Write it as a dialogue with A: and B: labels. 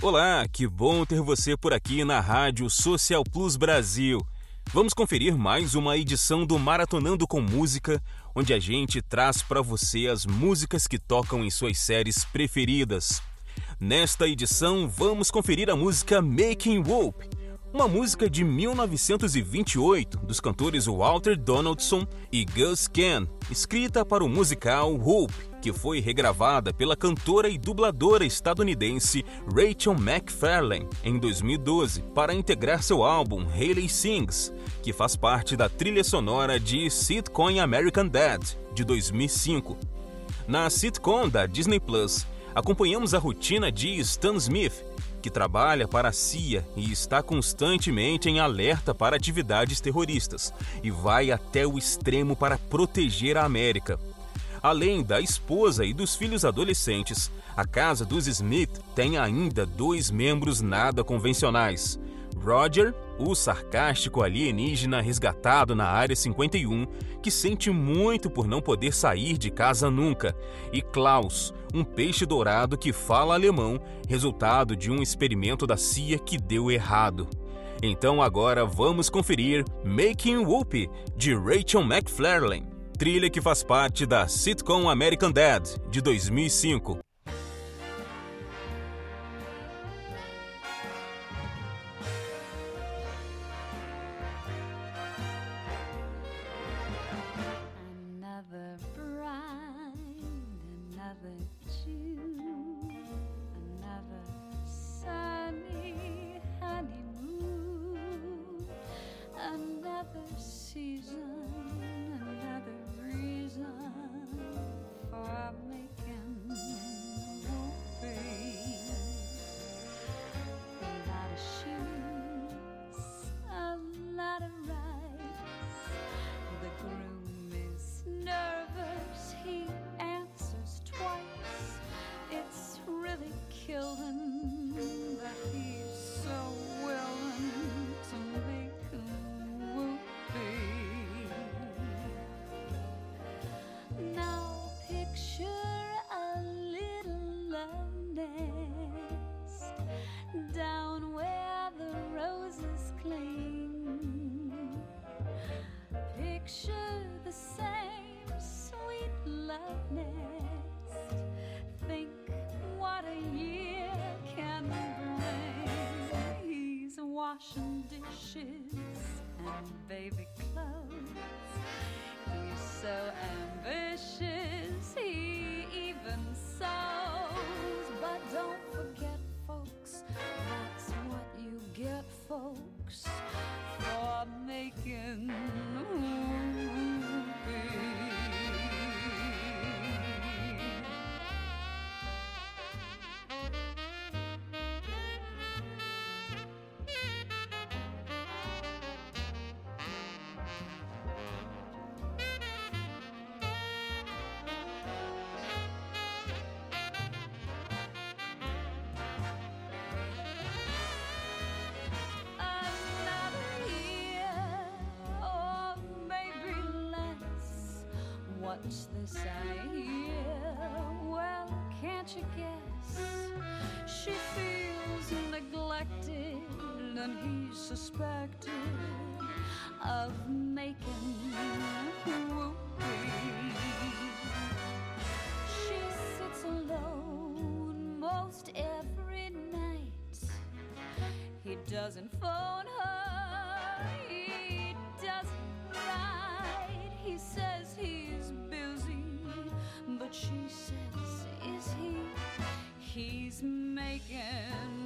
A: Olá, que bom ter você por aqui na Rádio Social Plus Brasil. Vamos conferir mais uma edição do Maratonando com Música, onde a gente traz para você as músicas que tocam em suas séries preferidas. Nesta edição, vamos conferir a música Making Whoop, uma música de 1928 dos cantores Walter Donaldson e Gus Kahn, escrita para o musical Whoop, que foi regravada pela cantora e dubladora estadunidense Rachel McFarlane em 2012 para integrar seu álbum Hayley Sings, que faz parte da trilha sonora de Sitcom American Dad, de 2005. Na sitcom da Disney Plus, acompanhamos a rotina de Stan Smith, que trabalha para a CIA e está constantemente em alerta para atividades terroristas e vai até o extremo para proteger a América. Além da esposa e dos filhos adolescentes, a casa dos Smith tem ainda dois membros nada convencionais. Roger, o sarcástico alienígena resgatado na Área 51, que sente muito por não poder sair de casa nunca, e Klaus, um peixe dourado que fala alemão, resultado de um experimento da CIA que deu errado. Então agora vamos conferir Making Whoop, de Rachel McFarlane, trilha que faz parte da sitcom American Dad, de 2005.
B: Washing dishes and baby clothes. He's so ambitious, he even sews. But don't forget, folks, that's what you get, folks, for making whoopee. What's this I hear? Well, can't you guess? She feels neglected and he's suspected of making whoopee. She sits alone most every night. He doesn't phone her, he doesn't write. He says he's busy, but she says, is he? He's making